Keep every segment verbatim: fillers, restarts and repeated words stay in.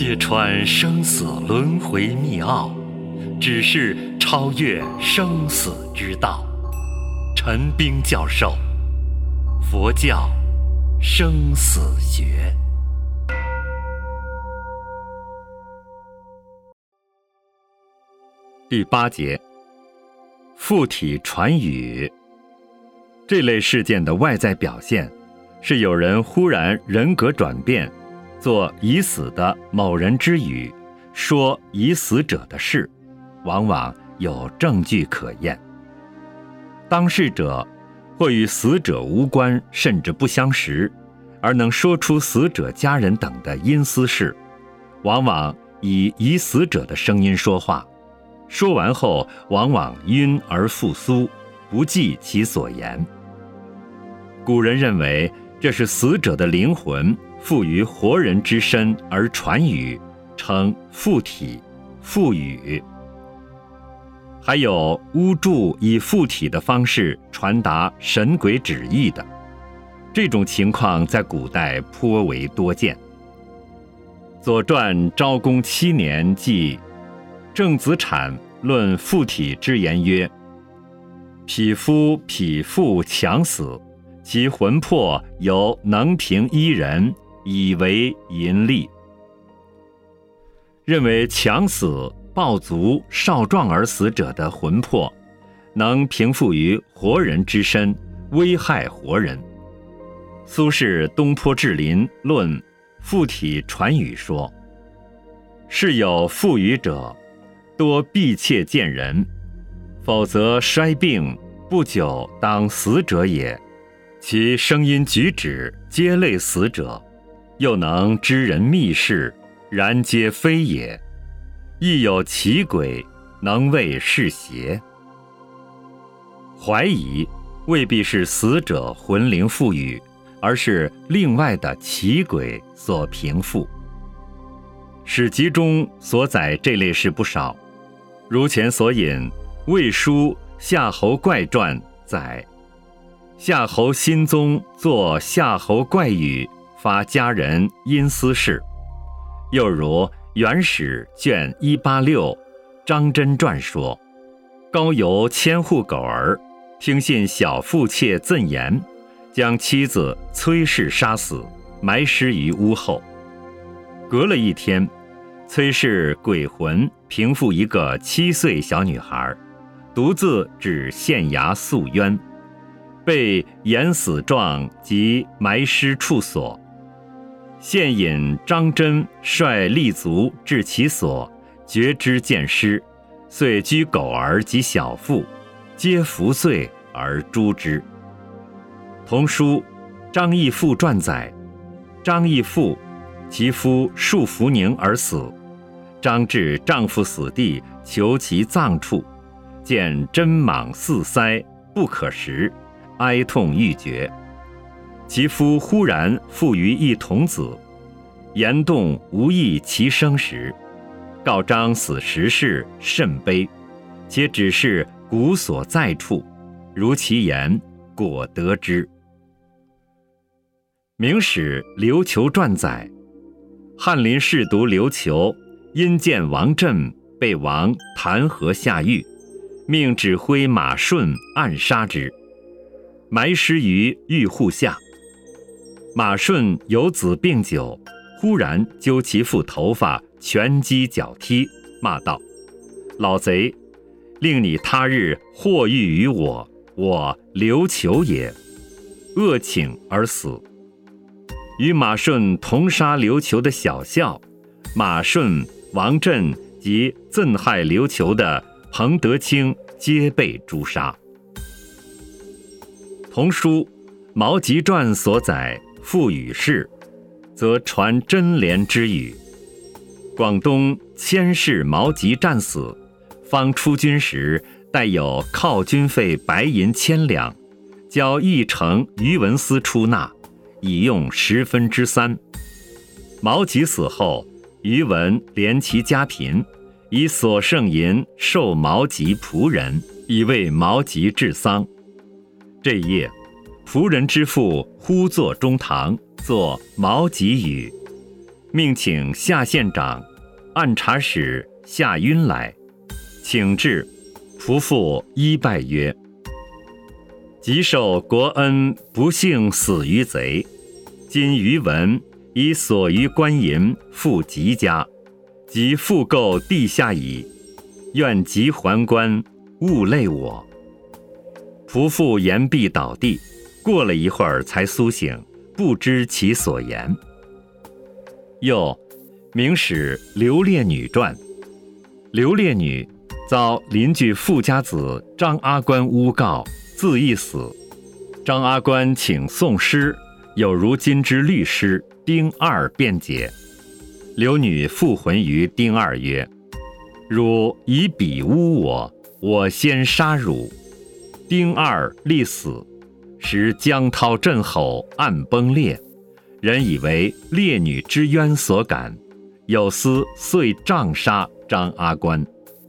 揭穿生死轮回密奥，只是超越生死之道。陈冰教授，佛教生死学。第八节，附体传语。这类事件的外在表现是有人忽然人格转变，做已死的某人之语，说已死者的事，往往有证据可验。当事者或与死者无关，甚至不相识，而能说出死者家人等的阴私事，往往以已死者的声音说话，说完后往往晕而复苏，不记其所言。古人认为这是死者的灵魂附于活人之身而传语，称附体、附语。还有巫祝以附体的方式传达神鬼旨意的，这种情况在古代颇为多见。左传昭公七年记郑子产论附体之言曰：匹夫匹妇强死，其魂魄由能平一人，以为淫力。认为强死、暴卒、少壮而死者的魂魄能平附于活人之身，危害活人。苏轼《东坡志林论附体传语说：是有附语者，多避切见人，否则衰病，不久当死者也。其声音举止皆类死者，又能知人密事，然皆非也。亦有奇鬼，能谓是邪。怀疑未必是死者魂灵附语，而是另外的奇鬼所平附。史籍中所载这类事不少，如前所引《魏书夏侯怪传》载，夏侯新宗作夏侯怪语，发家人阴私事。又如元史卷一八六张真传说，高邮千户狗儿听信小妇妾赠言，将妻子崔氏杀死，埋尸于屋后。隔了一天，崔氏鬼魂平附一个七岁小女孩，独自至县衙诉冤，被严死状及埋尸处所。县尹张真率吏卒至其所，决之见尸，遂居狗儿及小妇，皆服罪而诛之。同书张义父传载，张义父其夫束服宁而死，张至丈夫死地，求其葬处，见针莽四腮，不可食，哀痛欲绝。其夫忽然附于一童子，言动无益其生时，告张死时事甚悲，且只是骨所在处，如其言，果得之。明史刘求传载，翰林侍读刘求因见王振被王弹劾下狱，命指挥马顺暗杀之，埋尸于狱户下。马顺有子病久，忽然揪其父头发，拳击脚踢，骂道：老贼，令你他日获狱于我，我刘求也。恶请而死。与马顺同杀刘求的小校，马顺、王振及赠害刘求的彭德清皆被诛杀。同书毛集传所载附语事，则传真连之语。广东千氏毛集战死，方出军时带有犒军费白银千两，交义城余文思出纳，以用十分之三。毛集死后，余文怜其家贫，以所剩银授毛集仆人，以为毛集治丧。这夜，仆人之父忽坐中堂，作毛集语。 命请夏县长、按察使夏晕来，请至，仆妇依拜曰：即受国恩，不幸死于贼。今余闻以所余官银付吉家，即复购地下矣，愿即还官，勿累我。仆妇言毕倒地，过了一会儿才苏醒，不知其所言。又明史刘烈女传，刘烈女遭邻居富家子张阿官诬告，自缢死。张阿官请宋师，有如今之律师丁二辩解。刘女复魂于丁二曰：汝以彼诬我，我先杀汝。丁二立死，时江涛震吼，暗崩裂，人以为烈女之冤所感，有司遂杖杀张阿官。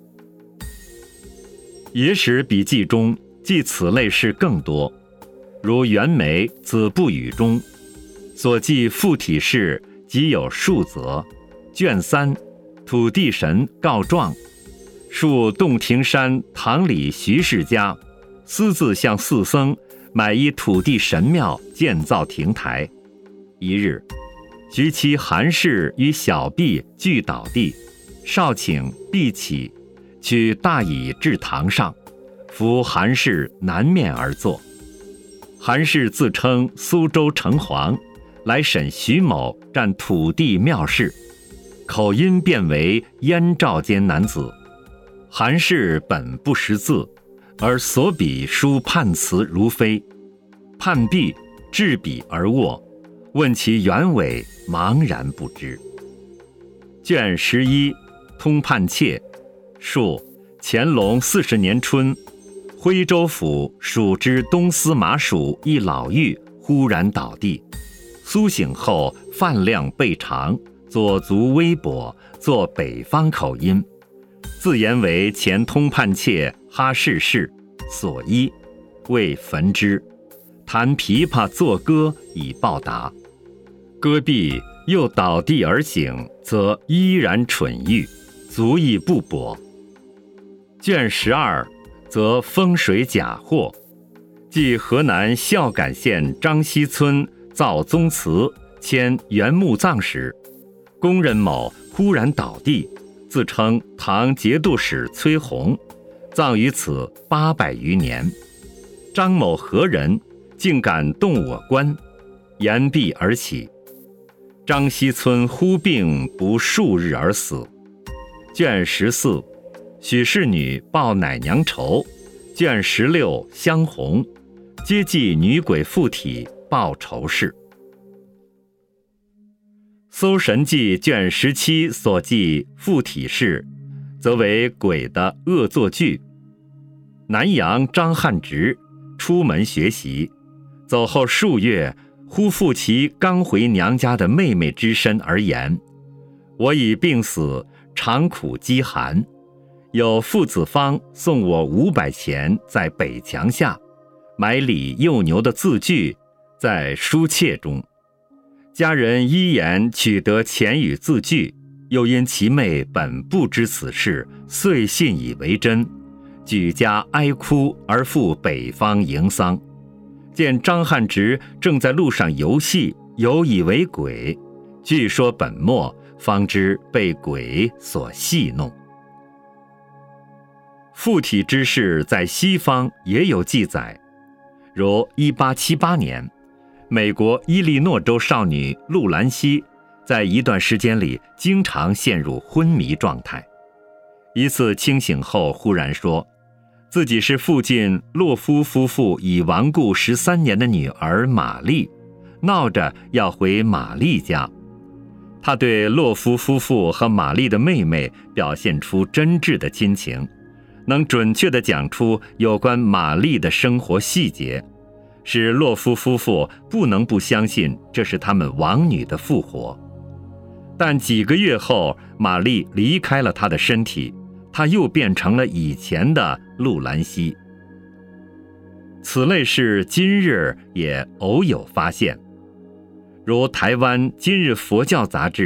野史笔记中记此类事更多，如袁枚《子不语》中所记附体事即有数则。卷三，土地神告状，述洞庭山堂里徐氏家私自向寺僧买一土地神庙建造亭台。一日，徐妻韩氏与小婢俱倒地，少请婢起，取大椅至堂上，扶韩氏南面而坐。韩氏自称苏州城隍，来审徐某占土地庙事，口音变为燕赵间男子。韩氏本不识字，而所笔书判词如飞，判毕执笔而卧，问其原委，茫然不知。卷十一，通判切，述乾隆四十年春，徽州府属之东司马署一老妪忽然倒地，苏醒后饭量倍长，左足微跛，作北方口音，自言为前通判切哈氏氏所依，为焚之，弹琵琶作歌以报答。歌毕又倒地而醒，则依然蠢郁，足亦不跛。卷十二，则风水假货，即河南孝感县张溪村造宗祠迁原墓葬时，工人某忽然倒地，自称唐节度使崔洪，葬于此八百余年。张某何人，竟敢动我棺？言毕而起。张溪村忽病不数日而死。卷十四，许氏女报奶娘仇。卷十六，香红，皆记女鬼附体报仇事。搜神记卷十七所记附体事，则为鬼的恶作剧。南阳张汉直出门学习，走后数月，忽复其刚回娘家的妹妹之身而言：我已病死，常苦饥寒，有父子方送我五百钱，在北墙下买李幼牛的字据，在书契中。家人依言取得钱与字据，又因其妹本不知此事，遂信以为真，举家哀哭而赴北方迎丧。见张汉直正在路上游戏，有以为鬼，据说本末，方知被鬼所戏弄。附体之事在西方也有记载，如一八七八年，美国伊利诺州少女陆兰西在一段时间里经常陷入昏迷状态。一次清醒后忽然说，自己是附近洛夫夫妇已亡故十三年的女儿玛丽，闹着要回玛丽家。他对洛夫夫妇和玛丽的妹妹表现出真挚的亲情，能准确地讲出有关玛丽的生活细节，使洛夫夫妇不能不相信这是他们亡女的复活。但几个月后，玛丽离开了他的身体，他又变成了以前的陆兰西。此类事今日也偶有发现，如台湾今日佛教杂志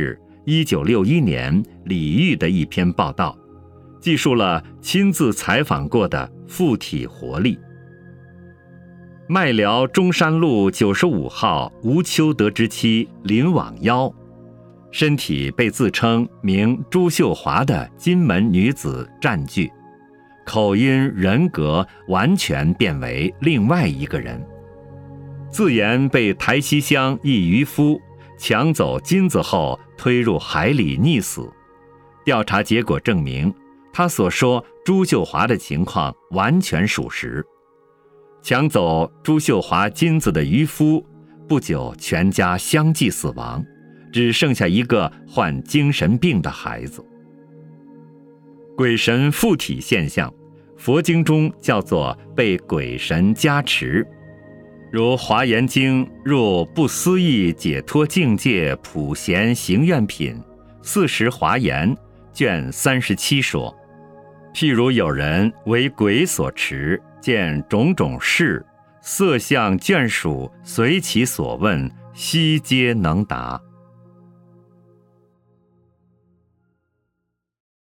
一九六一年李煜的一篇报道，记述了亲自采访过的附体活力。麦寮中山路九十五号吴秋德之妻林罔腰，身体被自称名朱秀华的金门女子占据，口音人格完全变为另外一个人。自言被台西乡一渔夫抢走金子后推入海里溺死。调查结果证明，他所说朱秀华的情况完全属实。抢走朱秀华金子的渔夫不久全家相继死亡，只剩下一个患精神病的孩子。鬼神附体现象，佛经中叫做被鬼神加持，如《华严经》入不思议解脱境界普贤行愿品四十华严卷三十七说，譬如有人为鬼所持，见种种事，色相眷属随其所问，悉皆能答。